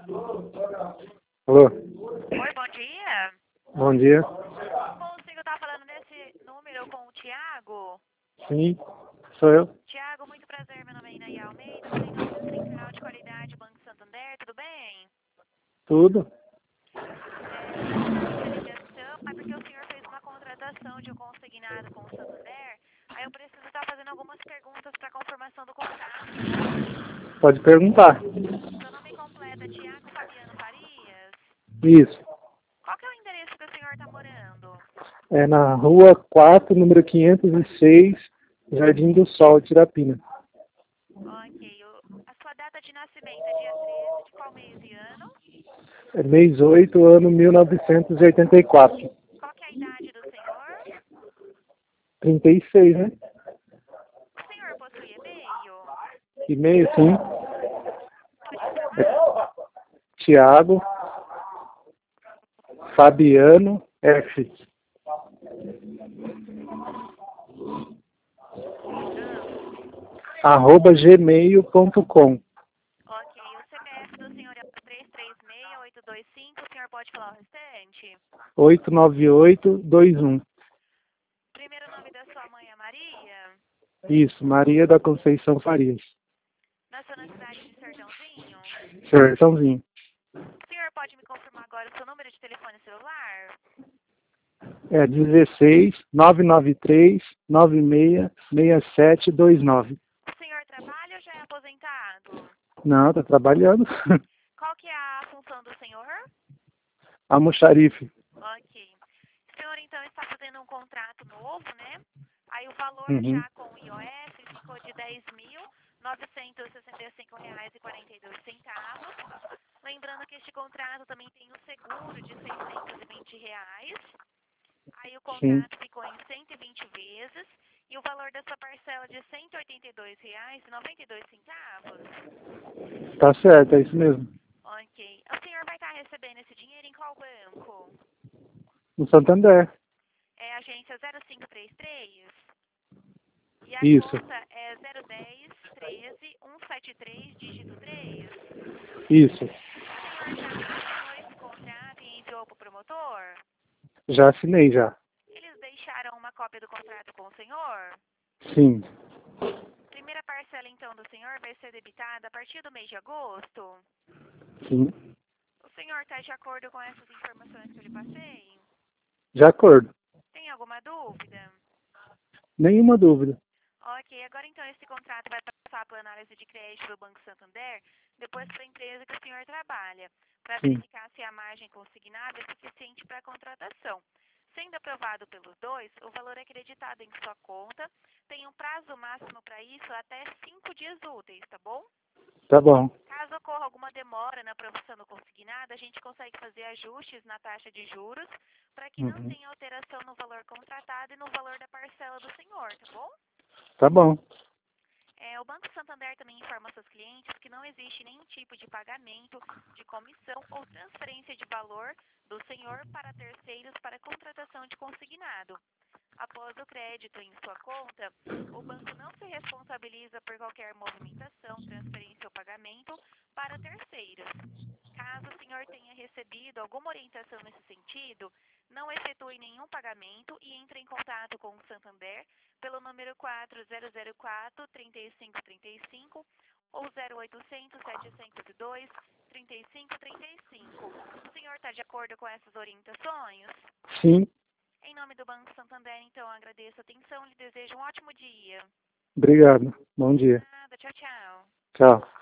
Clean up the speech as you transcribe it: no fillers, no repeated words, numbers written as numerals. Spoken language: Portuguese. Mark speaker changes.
Speaker 1: Alô?
Speaker 2: Oi, bom dia.
Speaker 1: Bom dia.
Speaker 2: Consigo estar falando nesse número com o Tiago?
Speaker 1: Sim, sou eu.
Speaker 2: Tiago, muito prazer, meu nome é Inaí Almeida, falei em nome da Central de Qualidade Banco Santander, tudo bem?
Speaker 1: Tudo?
Speaker 2: O motivo da minha ligação é porque o senhor fez uma contratação de um consignado com o Santander, aí eu preciso estar fazendo algumas perguntas para confirmação do contrato.
Speaker 1: Pode perguntar.
Speaker 2: Seu nome completo é Tiago Fabiano Farias?
Speaker 1: Isso.
Speaker 2: Qual que é o endereço que o senhor está morando?
Speaker 1: É na Rua 4, número 506, Jardim do Sol, Tirapina.
Speaker 2: Ok, a sua data de nascimento é dia 13 de qual mês e ano?
Speaker 1: É mês 8, ano 1984.
Speaker 2: Qual que é a idade do senhor?
Speaker 1: 36, né?
Speaker 2: O senhor possui e-mail?
Speaker 1: E-mail, sim.
Speaker 2: Pode informar?
Speaker 1: Tiago Fabiano F. @gmail.com.
Speaker 2: Ok, o CPF do senhor é o 336825, o senhor pode falar o restante?
Speaker 1: 89821.
Speaker 2: Primeiro nome da sua mãe é Maria?
Speaker 1: Isso, Maria da Conceição Farias.
Speaker 2: Nasceu na cidade de Sertãozinho?
Speaker 1: Sertãozinho.
Speaker 2: O senhor pode me confirmar agora o seu número de telefone celular?
Speaker 1: É 16 993 96 6729.
Speaker 2: O senhor trabalha ou já é aposentado?
Speaker 1: Não, tá trabalhando.
Speaker 2: Qual que é a função do senhor?
Speaker 1: Almoxarife.
Speaker 2: Ok. O senhor, então, está fazendo um contrato novo, né? Aí o valor
Speaker 1: Uhum.
Speaker 2: já com o IOF ficou de R$ 10.965,42. Lembrando que este contrato também tem o seguro de R$ 620. Aí o
Speaker 1: Sim,
Speaker 2: contrato ficou em 120 vezes. E o valor da sua parcela de R$ 182,92.
Speaker 1: tá certo, é isso mesmo.
Speaker 2: Ok. O senhor vai estar recebendo esse dinheiro em qual banco?
Speaker 1: No Santander.
Speaker 2: É a agência 0533? E a
Speaker 1: Isso,
Speaker 2: conta é 010 13 173 dígito 3.
Speaker 1: isso.
Speaker 2: O senhor já assinou esse contrato e enviou para o promotor?
Speaker 1: Já assinei já.
Speaker 2: Eles deixaram uma cópia do contrato com o senhor?
Speaker 1: Sim,
Speaker 2: Primeira parcela, então, do senhor vai ser debitada a partir do mês de agosto?
Speaker 1: sim.
Speaker 2: O senhor está de acordo com essas informações que eu lhe passei?
Speaker 1: De acordo.
Speaker 2: Tem alguma dúvida?
Speaker 1: Nenhuma dúvida.
Speaker 2: Ok, agora então esse contrato vai passar para a análise de crédito do Banco Santander, depois para a empresa que o senhor trabalha, para
Speaker 1: Sim,
Speaker 2: verificar se a margem consignada é suficiente para a contratação. Sendo aprovado pelos dois, o valor é creditado em sua conta, tem um prazo máximo para isso até 5 dias úteis, tá bom?
Speaker 1: tá bom.
Speaker 2: Caso ocorra alguma demora na aprovação do consignado, a gente consegue fazer ajustes na taxa de juros para que não
Speaker 1: Uhum.
Speaker 2: tenha alteração no valor contratado e no valor da parcela do senhor, tá bom?
Speaker 1: Tá bom.
Speaker 2: O Banco Santander também informa seus clientes que não existe nenhum tipo de pagamento de comissão ou transferência de valor do senhor para terceiros para contratação de consignado. Após o crédito em sua conta, o banco não se responsabiliza por qualquer movimentação, transferência ou pagamento para terceiros. Caso o senhor tenha recebido alguma orientação nesse sentido, não efetue nenhum pagamento e entre em contato com o Santander pelo número 4004-3535 ou 0800-702-3535. O senhor está de acordo com essas orientações?
Speaker 1: Sim,
Speaker 2: Em nome do Banco Santander, então, agradeço a atenção e lhe desejo um ótimo dia.
Speaker 1: obrigado. Bom dia.
Speaker 2: Nada, tchau, tchau.
Speaker 1: Tchau.